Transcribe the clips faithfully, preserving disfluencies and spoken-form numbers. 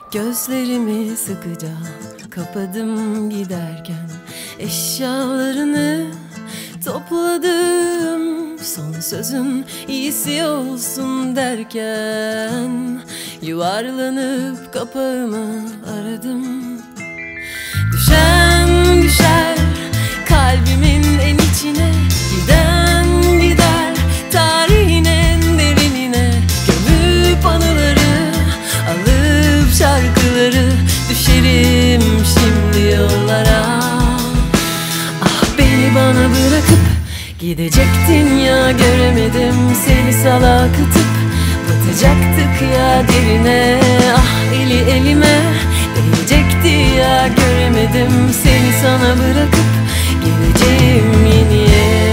Gözlerimi sıkıca kapadım giderken, eşyalarını topladım. Son sözün iyisi olsun derken, yuvarlanıp kapağımı aradım. Düşen düşer kalbimin en içine, giden gider tarihin en derinine. Gömüp anıları, alıp şarkıları, düşerim şimdi yollara. Ah, beni bana bırakıp gidecektin ya, göremedim seni salak atıp. Batacaktık ya derine, ah eli elime değecekti ya, göremedim seni sana bırakıp geleceğim yeniye.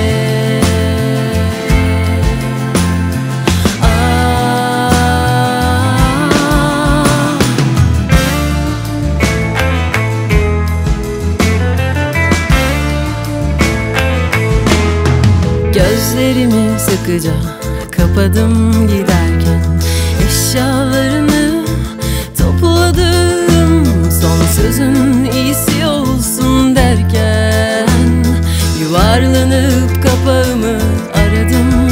Gözlerimi sıkıca kapadım giderken, eşyalarını topladım. Son sözün iyisi olsun derken, yuvarlanıp kapağımı aradım.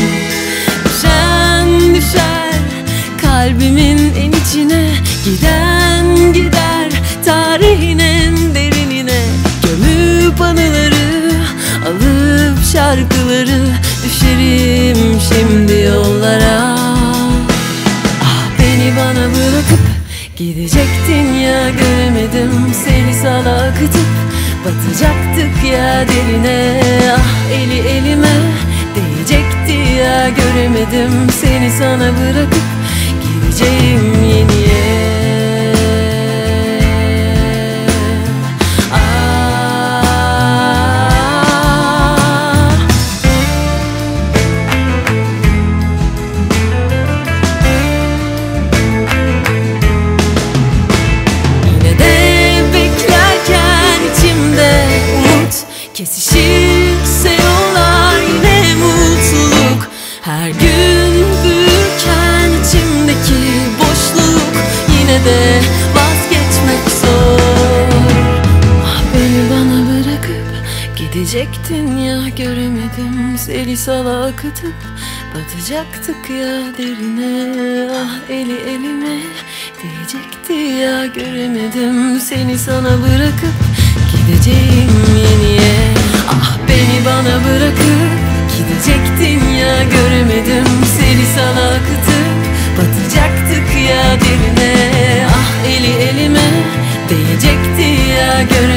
Düşen düşer kalbimin en içine, giden gider tarihin en derinine. Gömüp anıları, alıp şarkıları, düşerim şimdi yollara. Ah, beni bana bırakıp gidecektin ya, göremedim seni salak atıp. Batacaktık ya derine, ah eli elime değecekti ya, göremedim seni sana bırakıp gideceğim yeniye. Kesişirse yollar yine mutluluk, her gün büyürken içimdeki boşluk, yine de vazgeçmek zor. Ah, beni bana bırakıp gidecektin ya, göremedim seni salak atıp. Batacaktık ya derine, ah eli elime değecekti ya, göremedim seni sana bırakıp gideceğim yeniye. Ah, beni bana bırakıp gidecektin ya, göremedim seni salak atıp. Batacaktık ya derine, ah eli elime değecekti ya, göremedim